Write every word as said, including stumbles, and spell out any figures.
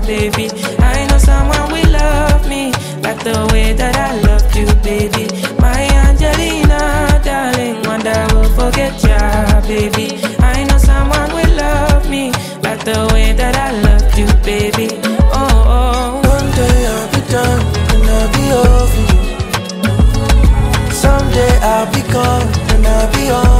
baby. I know someone will love me like the way that I loved you, baby. My Angelina, darling, wonder will forget ya, baby. I know someone will love me like the way that I loved you, baby. Oh, oh. One day I'll be done and I'll be over you. Someday I'll be gone and I'll be on.